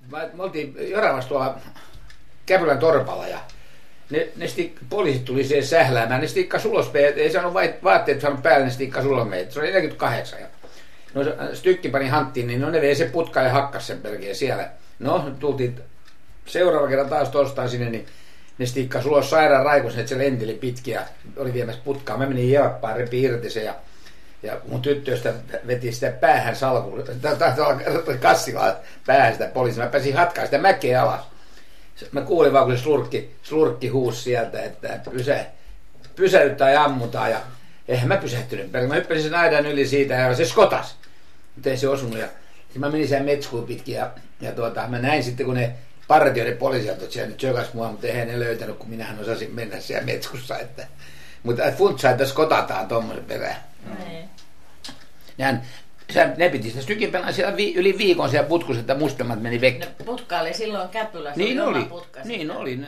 Me oltiin Joravassa tuolla Käpylän torpalla ja poliisit tuli siihen sähläämään. Ne stikkas ulos, ei saanut vaatteet saanut päälle, ne stikkas ulos meitä. Se oli 48. Ja no stykki pani hanttiin, niin no ne vei se putkaan ja hakkas sen pelkeen siellä. No, tultiin seuraava kerran taas tostaan sinne, niin ne stikkas ulos sairaan raikoisen, että se lenteli pitkin ja oli viemässä putkaa. Mä menin jelppaan, repi irti se ja mun tyttöystä veti sitä päähän salkuun, kassilla päähän sitä poliisia. Mä pääsin hatkaan sitä mäkeä alas. Mä kuulin vaan, kun se slurkki huusi sieltä, että pysäyttää ja ammutaan. Ja eihän mä pysähtynyt. Mä hyppäsin sen aidan yli siitä ja se skotas. Mutta ei se osunut. Ja mä menin siellä metskuun pitkin ja mä näin sitten, kun ne partioiden poliisiautot siellä nyt sökas mua, mutta eihän ne löytänyt, kun minähän osasin mennä siellä metskussa. Mutta funtsaa, että skotataan tommosen perään. Ne piti sitä stykinpänä siellä yli viikon siellä putkussa, että mustemmat meni vekki. No, putka oli silloin Käpylässä. Niin oli. Niin oli.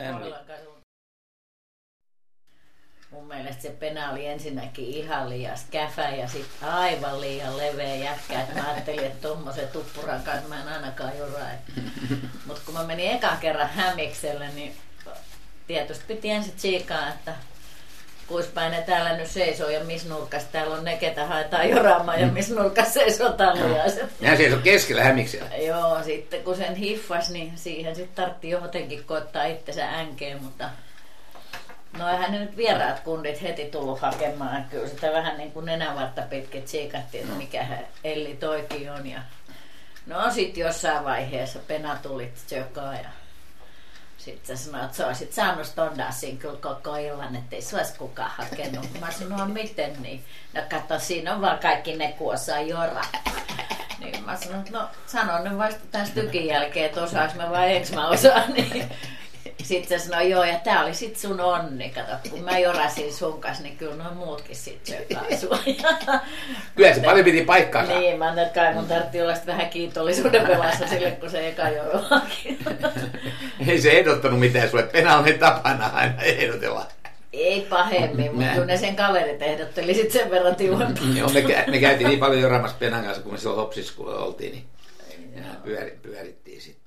Mun mielestä se pena oli ensinnäkin ihan liian skäfä ja sitten aivan liian leveä jätkä. Et mä ajattelin, että tommosen tuppuran kanssa mä en ainakaan juraa. Mutta kun mä menin ekan kerran Hämikselle, niin tietysti piti ensin tsiikaa, että kuispäin ne täällä nyt seisoo ja missä nurkassa täällä on ne, ketä haetaan joraamaan ja missä nurkassa seisoo talujaiset. Nehän seisoo keskellä Hämiksellä. Joo, sitten kun sen hiffas, niin siihen sitten tarvitsi jotenkin koittaa itsensä änkeen, mutta no eihän ne nyt vieraat kundit heti tullut hakemaan. Kyllä sitä vähän niin kuin nenävartta pitkin tsiikattiin, että mikä Elli toikin on. Ja no sit jossain vaiheessa pena tulit tjökaa ja sitten sä sanoit, että sä olisit saanut stondaa siinä kyllä koko illan, ettei se olisi kukaan hakenut. Mä sanoin, miten niin? No katso, siinä on vaan kaikki ne, kun osaa joraa. Niin mä sanoin, että no sanon ne vasta tämän stykin jälkeen, että osaaks mä vai eikö mä osaa. Niin. Sitten se sanoi, joo, ja tää oli sit sun onni. Kato, kun mä jorasin sun kanssa, niin kyllä noin muutkin sit sökaa sua. Kyllä se paljon piti paikkaansa. Niin, mä ajattelin, että kai mun tarvitsi olla vähän kiitollisuuden pelassa sille, kun se eka joroakin. Ei se ehdottanut mitään sulle. Pena on tapana aina ehdotella. Ei pahemmin, mutta kun ne sen kaverit ehdotteli sit sen verran tiuhempaa. Joo, me käytiin niin paljon joraamassa Penan kanssa, kun me silloin Hopsissa oltiin, niin pyörittiin sitten.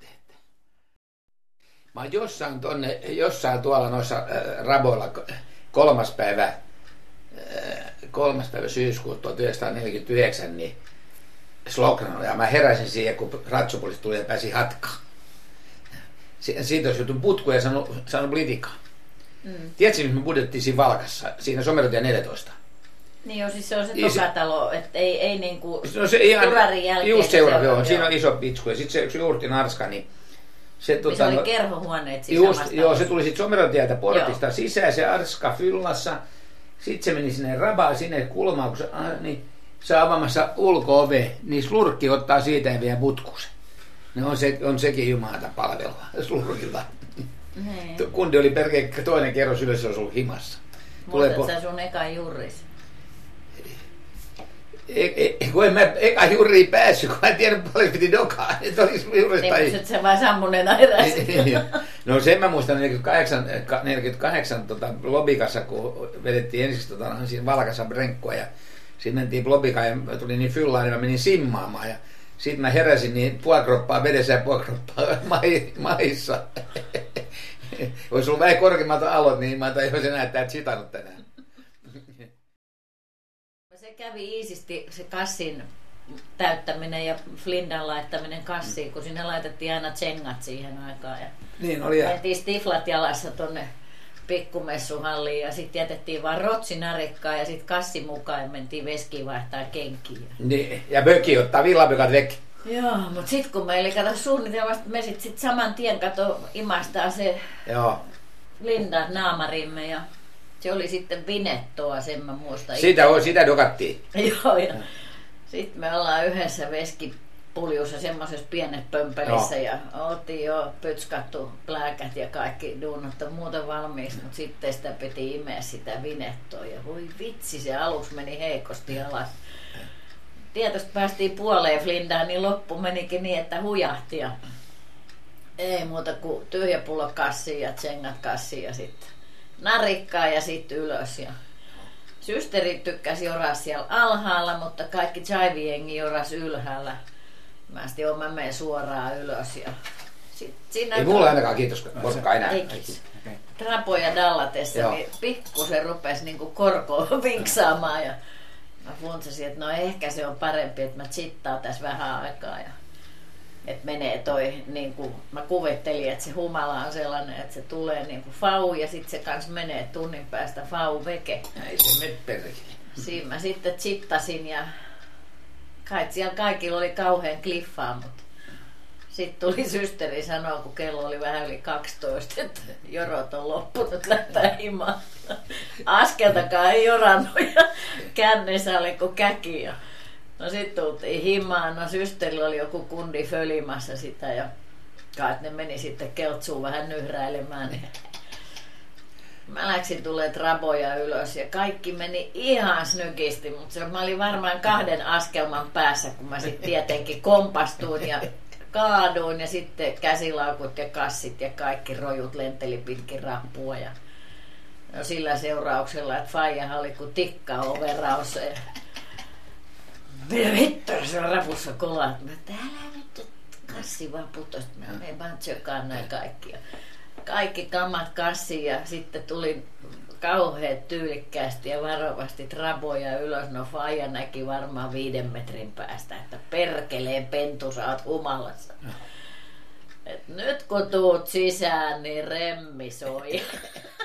Mä oon jossain tuolla noissa raboilla 3. päivä syyskuuta 1949, niin slogan oli, ja mä heräsin siihen, kun ratsupoliisi tuli ja pääsi hatkaan. Siitä olisi joutunut putku ja saanut blitikaa. Tiedätkö, missä me budjettiin siinä Valkassa, siinä Somerotie 14? Niin joo, siis se on se tokatalo, että ei niinku no se ihan, Turarin jälkeen. Just seuraava, siinä on iso pitsku ja sitten se Juurtin Arska, niin se oli kerhohuoneet siis joo, se tuli sitten Somerotietä portista sisään, se Arska fyllassa. Sitten se meni sinne rabaan, sinne kulmaan, kun se avaamassa ulko-ove, niin slurkki ottaa siitä ja vie putkusen. No on sekin jumalata palvelua slurkilta. Kundi oli perkeen toinen kerros ylös, se olisi ollut himassa. Muistatko sä sun eka juuris? Kun en mä eka juuriin päässyt, kun en tiedä paljon piti dokaa. Niin, mutta se vaan sammuneena heräsi. No sen mä muistan 48 Lobikassa, kun vedettiin ensiksi siinä Valkassa brenkkua ja sitten mentiin Lobikaan ja tuli niin fyllaan, niin mä menin simmaamaan ja sitten mä heräsin niin puolkroppaa vedessä ja puolkroppaa maissa. Olisi ollut vähän korkeammalta alot, niin mä en olisi enää että chitannut tänään. Se kävi iisisti se kassin täyttäminen ja flindan laittaminen kassiin, kun sinne laitettiin aina tsengat siihen aikaan. Ja niin oli. mentiin stiflat jalassa tonne pikkumessuhalliin ja sitten jätettiin vaan rotsinarikkaa ja sitten kassi mukaan ja mentiin veskiin vaihtaa kenkiä. Niin, ja böki ottaa villapökat vekki. Joo, mutta sitten kun meillä kato suunnitelmasta, me sitten saman tien imastaa se Linda naamarimme ja se oli sitten Vinettoa, sen mä muistan. Sitä dokattiin. Joo, ja sitten me ollaan yhdessä veskipuljussa semmoisessa pienessä pömpelissä ja oltiin jo pötskattu plääkät ja kaikki duunat muuten valmiiksi, mutta sitten sitä piti imeä sitä Vinettoa ja voi vitsi, se aluksi meni heikosti alas. Tietysti päästiin puoleen Flindaan, niin loppu menikin niin, että hujahti ja ei muuta kuin tyhjä pullo kassiin ja tsengat kassiin ja sitten narikkaa ja sitten ylös. Ja systeri tykkäsi joraa siellä alhaalla, mutta kaikki jive-jengi jorasi ylhäällä. Mä menen suoraan ylös ja Siinä Ei mulla ainakaan, kiitos, porkkaa enää. Eikiks. Trapoja dallatessa, niin pikkusen rupesi niinku korkoon vinksaamaan ja mä funtsasin, että no ehkä se on parempi, että mä chittaan tässä vähän aikaa ja että menee toi, niin kuin mä kuvittelin, että se humala on sellainen, että se tulee niin kuin fau ja sitten se kanssa menee tunnin päästä fau veke. Ei se mene perkele. Siinä mä sitten chittasin ja kai siellä kaikilla oli kauhean kliffaa, mutta sitten tuli systeri sanoa, kun kello oli vähän yli 12, että jorot on loppunut, lähtää himaan. Askeltakaan ei jorannut ja kännessä oli kuin käki. Ja no sitten tultiin himaan, no systerillä oli joku kundi fölimässä sitä ja kai ne meni sitten keltsuun vähän nyhräilemään. Niin mä läksin tulee traboja ylös ja kaikki meni ihan snykisti, mutta mä olin varmaan 2 askelman päässä, kun mä sitten tietenkin kompastuin ja kaaduin ja sitten käsilaukut ja kassit ja kaikki rojut lenteli pitkin rappua ja no sillä seurauksella, että faijahan oli kuin tikka overaussa ja vittu, se on rapussa kolat. Mä täällä nyt kassi vaan putosi, mä menen vaan tjökaan näin kaikki. Ja kaikki kamat kassiin ja sitten tuli kauheat tyylikkäästi ja varovasti traboja ylös. No faija näki varmaan 5 metrin päästä, että perkeleen pentu, sä oot humalassa. Et nyt kun tuut sisään, niin remmi soi.